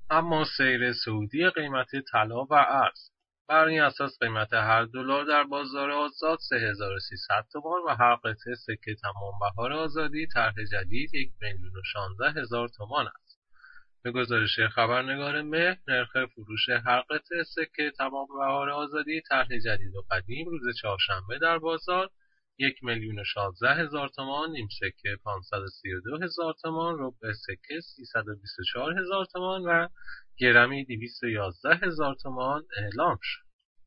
اما سیر صعودی قیمت طلا و ارز. بر این اساس قیمت هر دلار در بازار آزاد 3300 تومان و هر قطعه سکه تمام بهار آزادی طرح جدید 1,016,000 تومان است. به گزارش خبرنگار مهر، نرخ فروش هر قطعه سکه تمام بهار آزادی طرح جدید و قدیم روز چهارشنبه در بازار 1,016,000 تومان، نیم سکه 532,000 تومان، ربع سکه 324,000 تومان و گرمی 211,000 تومان اعلام شد.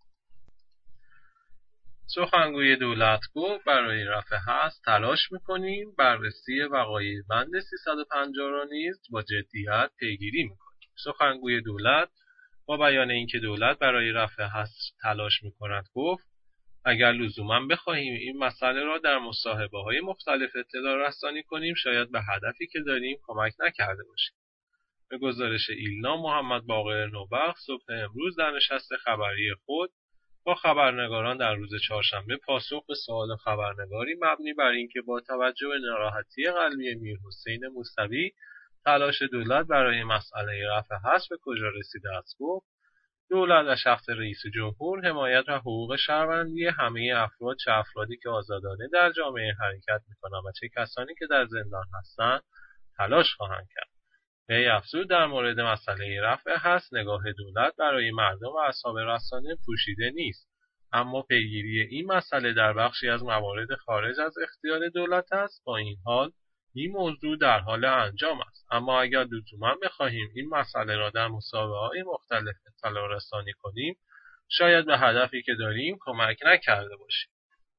سخنگوی دولت گفت برای رفع حظر تلاش می‌کنیم، بررسی وقایع بند 350 را نیز با جدیت پیگیری می‌کنیم. سخنگوی دولت با بیان اینکه دولت برای رفع حظر تلاش می‌کند گفت اگر لزوما بخواهیم این مسئله را در مصاحبه‌های مختلف اطلاع رسانی کنیم شاید به هدفی که داریم کمک نکرده باشیم. به گزارش ایلنا، محمد باقر نوبخت صبح امروز در نشست خبری خود با خبرنگاران در روز چهارشنبه پاسخ به سوال خبرنگاری مبنی بر اینکه با توجه به ناراحتی قلبی میرحسین موسوی تلاش دولت برای مسئله رفع حظر به کجا رسیده است گفت دولت و شخص رئیس جمهور حمایت و حقوق شهروندی همه افراد، چه افرادی که آزادانه در جامعه حرکت می‌کنند و چه کسانی که در زندان هستند تلاش خواهند کرد. وی افزود در مورد مسئله رفع حظر نگاه دولت برای مردم و اصحاب رسانه پوشیده نیست، اما پیگیری این مسئله در بخشی از موارد خارج از اختیار دولت است. با این حال این موضوع در حال انجام است، اما اگر لزوما بخواهیم این مسئله را در مصاحبه‌های مختلف اطلاع رسانی کنیم شاید به هدفی که داریم کمک نکرده باشیم.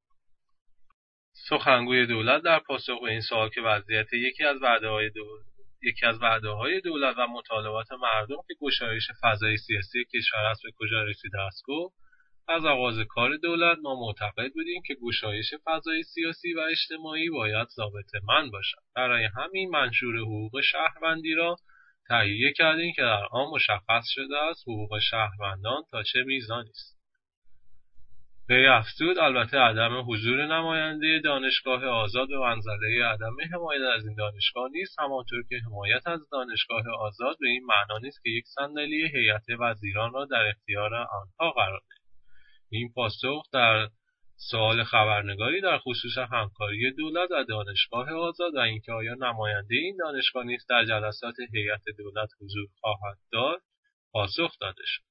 سخنگوی دولت در پاسخ به این سوال که وضعیت یکی از وعده‌های دولت و مطالبات مردم که گشایش فضای سیاسی کشور است به کجا رسیده است گفت از آغاز کار دولت ما معتقد بودیم که گشایش فضای سیاسی و اجتماعی باید ضابطه‌مند باشد. برای همین منشور حقوق شهروندی را تهیه کردیم که در آن مشخص شده است حقوق شهروندان تا چه میزانی است. وی افزود البته عدم حضور نماینده دانشگاه آزاد به منزله عدم حمایت از این دانشگاه نیست، همانطور که حمایت از دانشگاه آزاد به این معنا نیست که یک صندلی هیئت وزیران را در اختیار آنها قرار دهیم. این پاسخ در سوال خبرنگاری در خصوص همکاری دولت و دانشگاه آزاد و اینکه آیا نماینده این دانشگاه نیز در جلسات هیئت دولت حضور خواهد داشت پاسخ داده شد.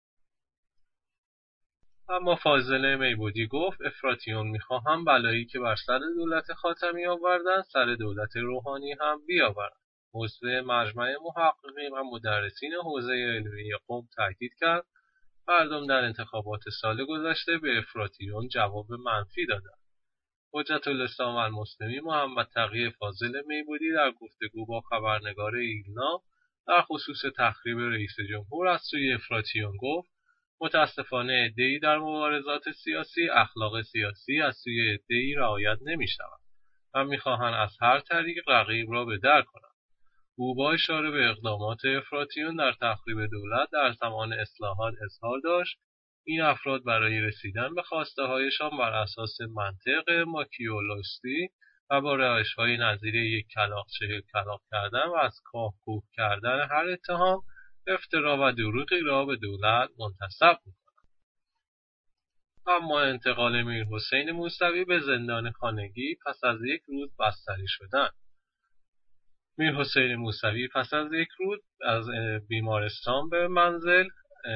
اما فاضل میبودی گفت افراطیون میخواهم بلایی که بر سر دولت خاتمی آوردند سر دولت روحانی هم بیاورند. عضو مجمع محققین و مدرسین حوزه علمی قم تاکید کرد مردم در انتخابات سال گذشته به افراطیون جواب منفی دادند. حجت الاسلام المسلمین محمد تقی فاضل میبودی در گفتگو با خبرنگار ایلنا در خصوص تخریب رئیس جمهور از سوی افراطیون گفت متاسفانه عده‌ای در مبارزات سیاسی اخلاق سیاسی از سوی عده‌ای رعایت نمی‌شود و می‌خواهند از هر طریق رقیب را به در کنند. او با اشاره به اقدامات افراطیون در تخریب دولت در زمان اصلاحات اظهار داشت این افراد برای رسیدن به خواسته‌هایشان بر اساس منطق ماکیاولستی و با روش‌های نظیر یک کلاغ 40 کلاغ کردن و از کاه کوه کردن هر اتهام افترا و دروغی را به دولت منتسب می‌کنند. اما انتقال میرحسین موسوی به زندان خانگی پس از یک روز بستری شدن. میرحسین موسوی پس از یک روز از بیمارستان به منزل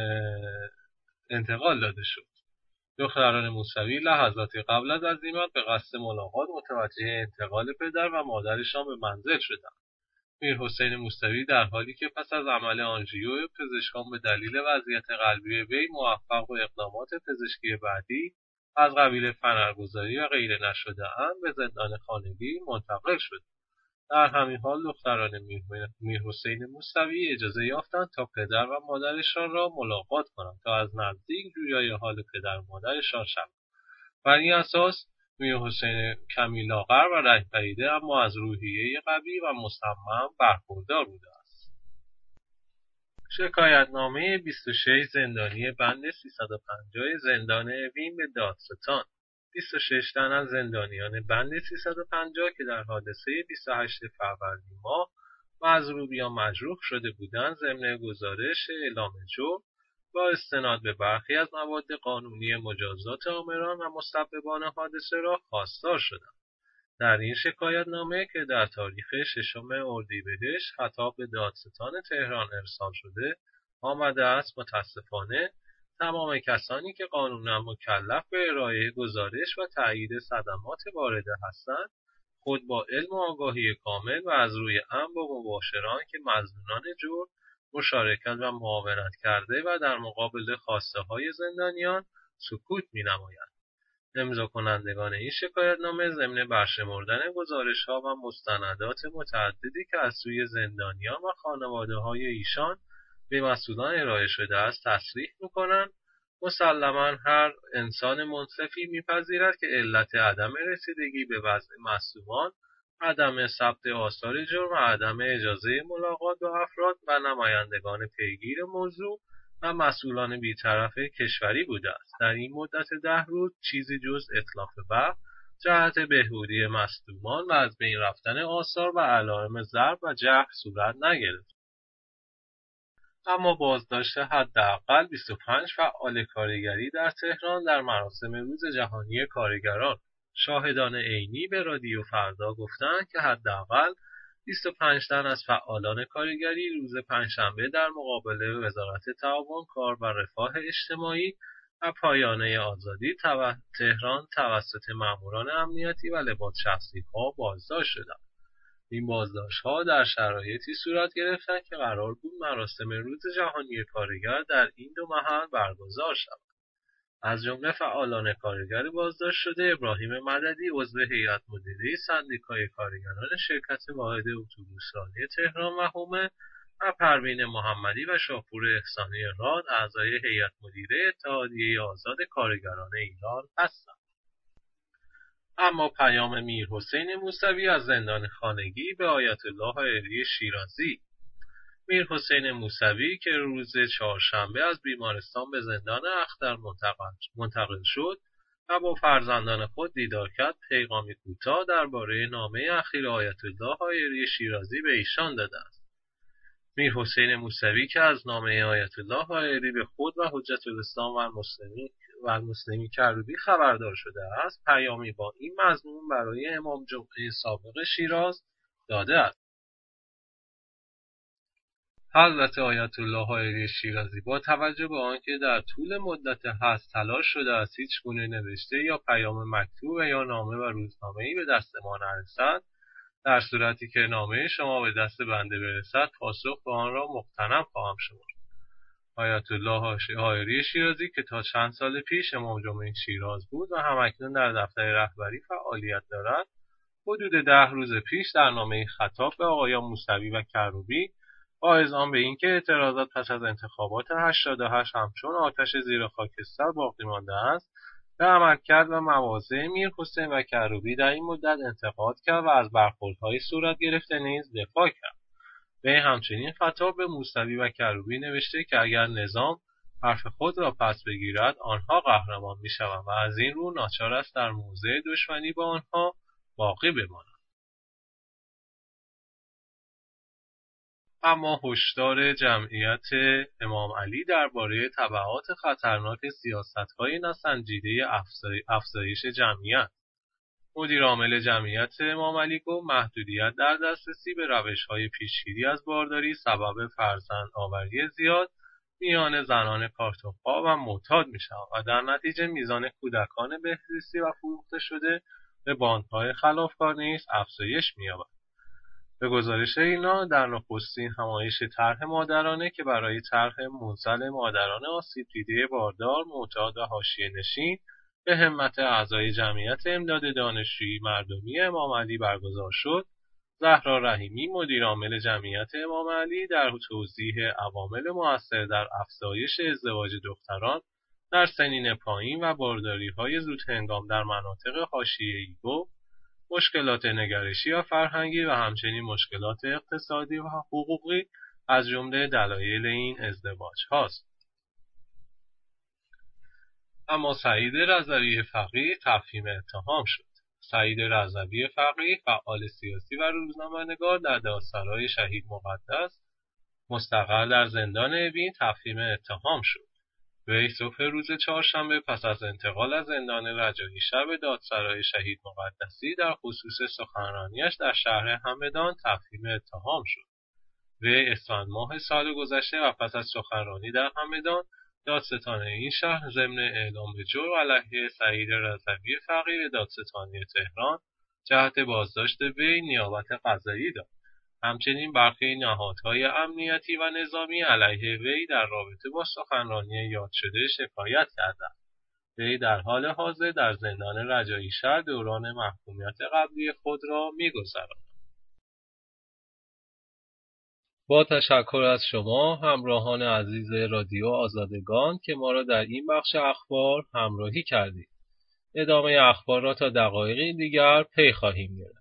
انتقال داده شد. دختران موسوی لحظاتی قبل از عزیمت به قصد ملاقات متوجه انتقال پدر و مادرشان به منزل شدند. میرحسین موسوی در حالی که پس از عمل آنژیو پزشکان به دلیل وضعیت قلبی وی موفق به اقدامات پزشکی بعدی از قبیل فنرگذاری و غیر نشده‌اند به زندان خانگی منتقل شد. در همین حال دختران میرحسین موسوی اجازه یافتند تا پدر و مادرشان را ملاقات کنند تا از نزدیک جویای حال پدر و مادرشان شوند. بر این اساس میرحسین کمی لاغر و رنگ‌پریده اما از روحیه قوی و مصمم برخوردار بوده است. شکایتنامه 26 زندانی بند 350 زندان اوین به دادستان. 26 تن از زندانیان بند 350 که در حادثه 28 فروردین ماه مضروب یا مجروح شده بودند ضمن گزارش اعلام جرم با استناد به برخی از مواد قانونی مجازات آمران و مسببان حادثه را خواستار شدند. در این شکایتنامه که در تاریخ 6 اردیبهشت خطاب به دادستان تهران ارسال شده آمده است متاسفانه تمام کسانی که قانونا مکلف به ارائه گزارش و تایید صدمات وارده هستند خود با علم و آگاهی کامل و از روی امر با مباشران که مظنونان جرم مشارکت و معاونت کرده و در مقابل خواسته های زندانیان سکوت می‌نمایند. امضا کنندگان این شکایتنامه ضمن برشمردن گزارش‌ها و مستندات متعددی که از سوی زندانیان و خانواده‌های ایشان به مسئولان ارائه شده است تصریح می‌کنند مسلماً هر انسان منصفی می‌پذیرد که علت عدم رسیدگی به وضع مصدومان عدم ثبت آثار جرم و عدم اجازه ملاقات با افراد و نمایندگان پیگیر موضوع و مسئولان بی‌طرف کشوری بوده است. در این مدت 10 روز چیزی جز اتلاف برق جهت بهبودی مصدومان و از بین رفتن آثار و علائم ضرب و جرح صورت نگرفت. اما بازداشت حداقل 25 فعال کارگری در تهران در مراسم روز جهانی کارگران. شاهدان عینی به رادیو فردا گفتند که حداقل 25 تن از فعالان کارگری روز پنجشنبه در مقابل وزارت تعاون کار و رفاه اجتماعی و پایانه آزادی تهران توسط ماموران امنیتی و لباس شخصی‌ها بازداشت شدند. این بازداشت‌ها در شرایطی صورت گرفتند که قرار بود مراسم روز جهانی کارگر در این دو محل برگزار شود. از جمله فعالان کارگر بازداشت شده ابراهیم مددی عضو هیئت مدیره سندیکای کارگران شرکت واحد اتوبوسرانی تهران و حومه و پروین محمدی و شاپور احسانی راد اعضای هیئت مدیره اتحادیه آزاد کارگران ایران هستند. اما پیام میرحسین موسوی از زندان خانگی به آیت الله حائری شیرازی. میرحسین موسوی که روز چهارشنبه از بیمارستان به زندان اختر منتقل شد و با فرزندان خود دیدار کرد پیغامی کوتاه درباره نامه اخیر آیت الله حائری شیرازی به ایشان داده است. میرحسین موسوی که از نامه آیت الله حائری به خود و حجت الاسلام و المسلمین کروبی خبردار شده است پیامی با این مضمون برای امام جمعه سابق شیراز داده است. حضرت آیت الله حائری شیرازی با توجه به آنکه در طول مدت حبس تلاش شده است هیچگونه نوشته یا پیام مکتوب یا نامه و روزنامه‌ای به دست ما نرسد، در صورتی که نامه شما به دست بنده برسد پاسخ به آن را مغتنم خواهم شمرد. آیت الله حائری شیرازی که تا چند سال پیش امام جمعه شیراز بود و همکنون در دفتر رهبری فعالیت دارد، حدود 10 روز پیش در نامه خطاب به آقایان موسوی و کروبی با اذعان به اینکه اعتراضات پس از انتخابات 88 همچون آتش زیر خاکستر باقی مانده است، به عملکرد و مواضع میرحسین و کروبی در این مدت انتقاد کرد و از برخوردهای صورت گرفته نیز دفاع کرد. وی همچنین خطاب به موسوی و کروبی نوشته که اگر نظام حرف خود را پس بگیرد آنها قهرمان میشوند و از این رو ناچار است در موضع دشمنی با آنها باقی بماند. اما هشدار جمعیت امام علی درباره تبعات خطرناک سیاست‌های ناسنجیده افزایش جمعیت. مدیر عامل جمعیت امام علی گفت محدودیت در دسترسی به روش‌های پیشگیری از بارداری سبب فرزند آوری زیاد میان زنان کارتخواه و معتاد می‌شود و در نتیجه میزان کودکان بهزیستی و فروخته شده به باندهای خلافکار نیز افزایش می‌یابد. به گزارش اینا در نخستین همایش طرح مادرانه که برای طرح منزل مادران آسیب دیده باردار، معتاد و حاشیه‌نشین به همت اعضای جمعیت امداد دانشجویی مردمی امام علی برگزار شد، زهرا رحیمی مدیر عامل جمعیت امام علی در توضیح عوامل مؤثر در افزایش ازدواج دختران در سنین پایین و بارداری‌های زودهنگام در مناطق حاشیه‌ای گفت مشکلات نگرشی و فرهنگی و همچنین مشکلات اقتصادی و حقوقی از جمله دلایل این ازدواج هاست. اما سعید رضوی فقیه تفهیم اتهام شد. سعید رضوی فقیه، فعال سیاسی و روزنامه‌نگار، در دادسرای شهید مقدس مستقر در زندان اوین تفهیم اتهام شد. وی صبح روز چهارشنبه پس از انتقال از زندان رجایی شهر به دادسرای شهید مقدسی در خصوص سخنرانیش در شهر همدان تفهیم اتهام شد. وی اسفند ماه سال گذشته و پس از سخنرانی در همدان، دادستان این شهر ضمن اعلام به جرم علیه سعید رضوی فقیه به دادستانی تهران جهت بازداشت وی نیابت قضایی داد. همچنین برخی نهادهای امنیتی و نظامی علیه وی در رابطه با سخنرانی یاد شده شکایت کردند. وی در حال حاضر در زندان رجایی شهر دوران محکومیت قبلی خود را می‌گذراند. با تشکر از شما همراهان عزیز رادیو آزادگان که ما را در این بخش اخبار همراهی کردید. ادامه اخبار را تا دقایقی دیگر پی خواهیم گرفت.